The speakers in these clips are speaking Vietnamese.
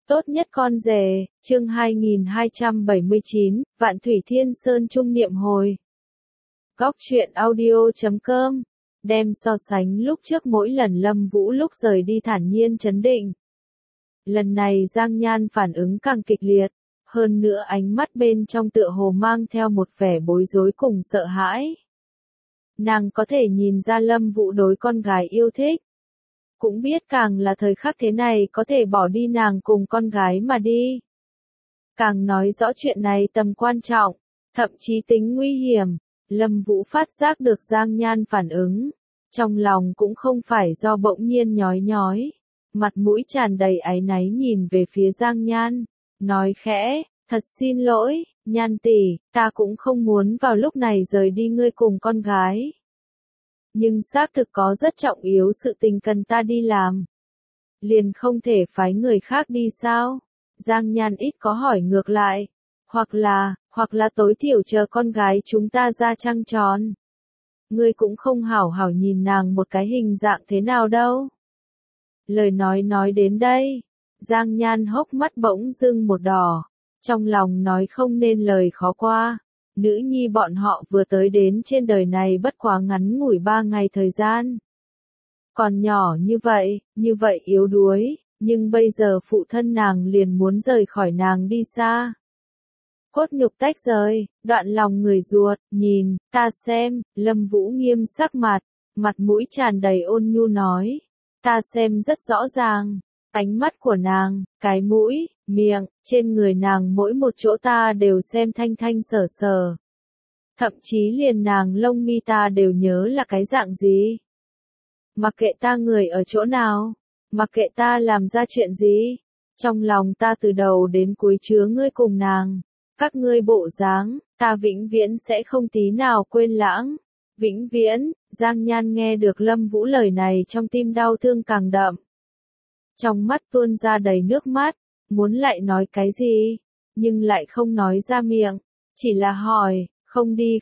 Tốt nhất con rể, chương 2279, Vạn Thủy Thiên Sơn Trung Niệm Hồi. Góc truyện audio.com, đem so sánh lúc trước mỗi lần Lâm Vũ lúc rời đi thản nhiên trấn định. Lần này Giang Nhan phản ứng càng kịch liệt, hơn nữa ánh mắt bên trong tựa hồ mang theo một vẻ bối rối cùng sợ hãi. Nàng có thể nhìn ra Lâm Vũ đối con gái yêu thích. Cũng biết càng là thời khắc thế này có thể bỏ đi nàng cùng con gái mà đi. Càng nói rõ chuyện này tầm quan trọng, thậm chí tính nguy hiểm, Lâm Vũ phát giác được Giang Nhan phản ứng. Trong lòng cũng không phải do bỗng nhiên nhói nhói, mặt mũi tràn đầy áy náy nhìn về phía Giang Nhan, nói khẽ, thật xin lỗi, Nhan tỷ, ta cũng không muốn vào lúc này rời đi ngươi cùng con gái. Nhưng xác thực có rất trọng yếu sự tình cần ta đi làm. Liền không thể phái người khác đi sao? Giang Nhan ít có hỏi ngược lại. Hoặc là tối thiểu chờ con gái chúng ta ra trăng tròn. Ngươi cũng không hảo hảo nhìn nàng một cái hình dạng thế nào đâu. Lời nói đến đây, Giang Nhan hốc mắt bỗng dưng một đỏ, trong lòng nói không nên lời khó qua. Nữ nhi bọn họ vừa tới đến trên đời này bất quá ngắn ngủi 3 ngày thời gian. Còn nhỏ như vậy yếu đuối, nhưng bây giờ phụ thân nàng liền muốn rời khỏi nàng đi xa. Cốt nhục tách rời, đoạn lòng người ruột, nhìn, ta xem, Lâm Vũ nghiêm sắc mặt mũi tràn đầy ôn nhu nói. Ta xem rất rõ ràng, ánh mắt của nàng, cái mũi, miệng, trên người nàng mỗi một chỗ ta đều xem thanh thanh sở sở. Thậm chí liền nàng lông mi ta đều nhớ là cái dạng gì. Mặc kệ ta người ở chỗ nào, mặc kệ ta làm ra chuyện gì, trong lòng ta từ đầu đến cuối chứa ngươi cùng nàng. Các ngươi bộ dáng, ta vĩnh viễn sẽ không tí nào quên lãng. Vĩnh viễn, Giang Nhan nghe được Lâm Vũ lời này trong tim đau thương càng đậm. Trong mắt tuôn ra đầy nước mắt, muốn lại nói cái gì, nhưng lại không nói ra miệng, chỉ là hỏi, không đi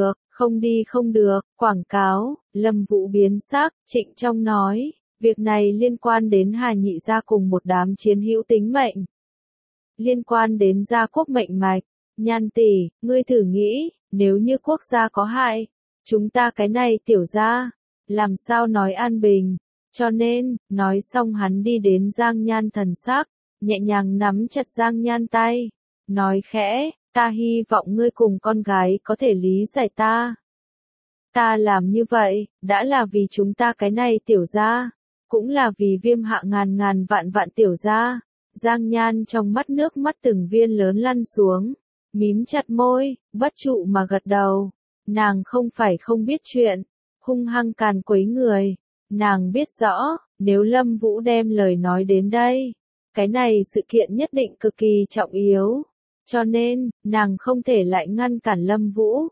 không được, quảng cáo, Lâm Vũ biến sắc, trịnh trong nói, việc này liên quan đến Hà Nhị gia cùng một đám chiến hữu tính mệnh. Liên quan đến gia quốc mệnh mạch, Nhan tỷ, ngươi thử nghĩ, nếu như quốc gia có hại, chúng ta cái này tiểu gia, làm sao nói an bình. Cho nên, nói xong hắn đi đến Giang Nhan thần sắc, nhẹ nhàng nắm chặt Giang Nhan tay, nói khẽ, ta hy vọng ngươi cùng con gái có thể lý giải ta. Ta làm như vậy, đã là vì chúng ta cái này tiểu gia, cũng là vì Viêm Hạ ngàn vạn tiểu gia. Giang Nhan trong mắt nước mắt từng viên lớn lăn xuống, mím chặt môi, bất trụ mà gật đầu. Nàng không phải không biết chuyện, hung hăng càn quấy người. Nàng biết rõ, nếu Lâm Vũ đem lời nói đến đây, cái này sự kiện nhất định cực kỳ trọng yếu. Cho nên, nàng không thể lại ngăn cản Lâm Vũ.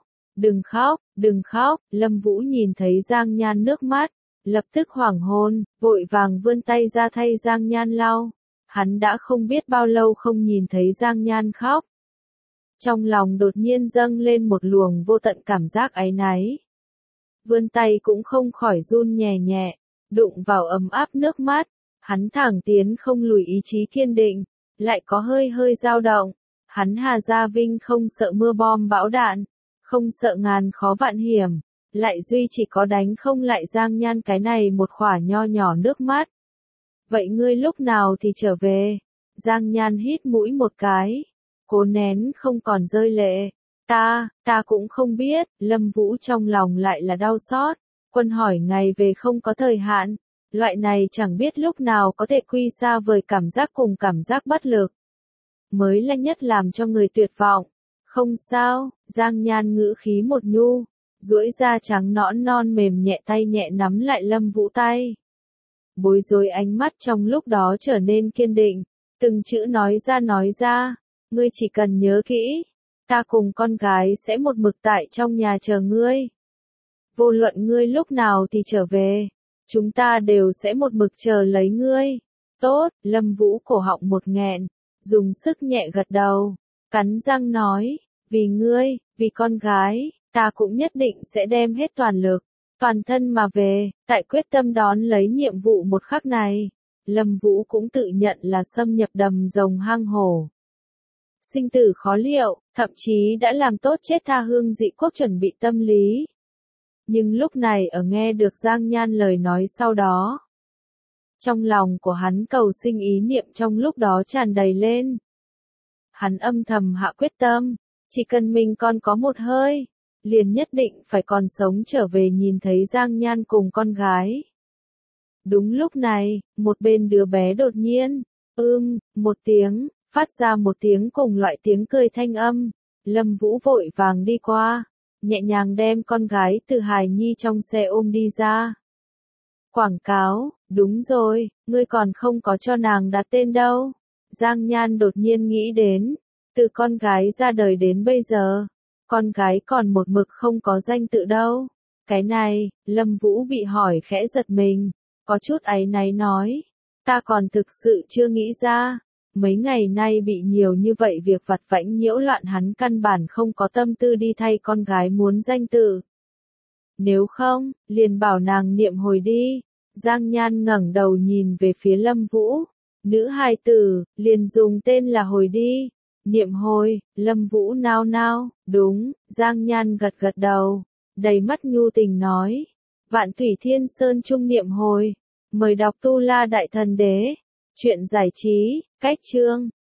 Đừng khóc, Lâm Vũ nhìn thấy Giang Nhan nước mắt, lập tức hoảng hồn, vội vàng vươn tay ra thay Giang Nhan lau. Hắn đã không biết bao lâu không nhìn thấy Giang Nhan khóc. Trong lòng đột nhiên dâng lên một luồng vô tận cảm giác áy náy. Vươn tay cũng không khỏi run nhẹ nhẹ, đụng vào ấm áp nước mắt, hắn thẳng tiến không lùi ý chí kiên định, lại có hơi dao động. Hắn Hà Gia Vinh không sợ mưa bom bão đạn, không sợ ngàn khó vạn hiểm, lại duy chỉ có đánh không lại Giang Nhan cái này một khỏa nho nhỏ nước mắt. Vậy ngươi lúc nào thì trở về? Giang Nhan hít mũi một cái, cố nén không còn rơi lệ. Ta cũng không biết, Lâm Vũ trong lòng lại là đau xót. Quân hỏi ngày về không có thời hạn, loại này chẳng biết lúc nào có thể quy xa vời cảm giác cùng cảm giác bất lực. Mới là nhất làm cho người tuyệt vọng. Không sao, Giang Nhan ngữ khí một nhu, duỗi ra trắng nõn non mềm nhẹ tay nhẹ nắm lại Lâm Vũ tay. Bối rối ánh mắt trong lúc đó trở nên kiên định, từng chữ nói ra, ngươi chỉ cần nhớ kỹ, ta cùng con gái sẽ một mực tại trong nhà chờ ngươi. Vô luận ngươi lúc nào thì trở về, chúng ta đều sẽ một mực chờ lấy ngươi. Tốt, Lâm Vũ cổ họng một nghẹn, dùng sức nhẹ gật đầu, cắn răng nói, vì ngươi, vì con gái, ta cũng nhất định sẽ đem hết toàn lực, toàn thân mà về, tại quyết tâm đón lấy nhiệm vụ một khắc này. Lâm Vũ cũng tự nhận là xâm nhập đầm rồng hang hổ. Sinh tử khó liệu, thậm chí đã làm tốt chết tha hương dị quốc chuẩn bị tâm lý. Nhưng lúc này ở nghe được Giang Nhan lời nói sau đó. Trong lòng của hắn cầu sinh ý niệm trong lúc đó tràn đầy lên. Hắn âm thầm hạ quyết tâm, chỉ cần mình còn có một hơi, liền nhất định phải còn sống trở về nhìn thấy Giang Nhan cùng con gái. Đúng lúc này, một bên đứa bé đột nhiên, một tiếng, phát ra một tiếng cùng loại tiếng cười thanh âm. Lâm Vũ vội vàng đi qua, nhẹ nhàng đem con gái từ hài nhi trong xe ôm đi ra. Quảng cáo, đúng rồi, ngươi còn không có cho nàng đặt tên đâu. Giang Nhan đột nhiên nghĩ đến, từ con gái ra đời đến bây giờ, con gái còn một mực không có danh tự đâu. Cái này, Lâm Vũ bị hỏi khẽ giật mình, có chút áy náy nói, ta còn thực sự chưa nghĩ ra. Mấy ngày nay bị nhiều như vậy việc vặt vãnh nhiễu loạn hắn căn bản không có tâm tư đi thay con gái muốn danh tự. Nếu không, liền bảo nàng niệm hồi đi. Giang Nhan ngẩng đầu nhìn về phía Lâm Vũ. Nữ hài tử, liền dùng tên là hồi đi. Niệm hồi, Lâm Vũ nao nao, đúng, Giang Nhan gật gật đầu, đầy mắt nhu tình nói. Vạn Thủy Thiên Sơn Trung niệm hồi. Mời đọc Tu La Đại Thần Đế. Chuyện giải trí, cách chương.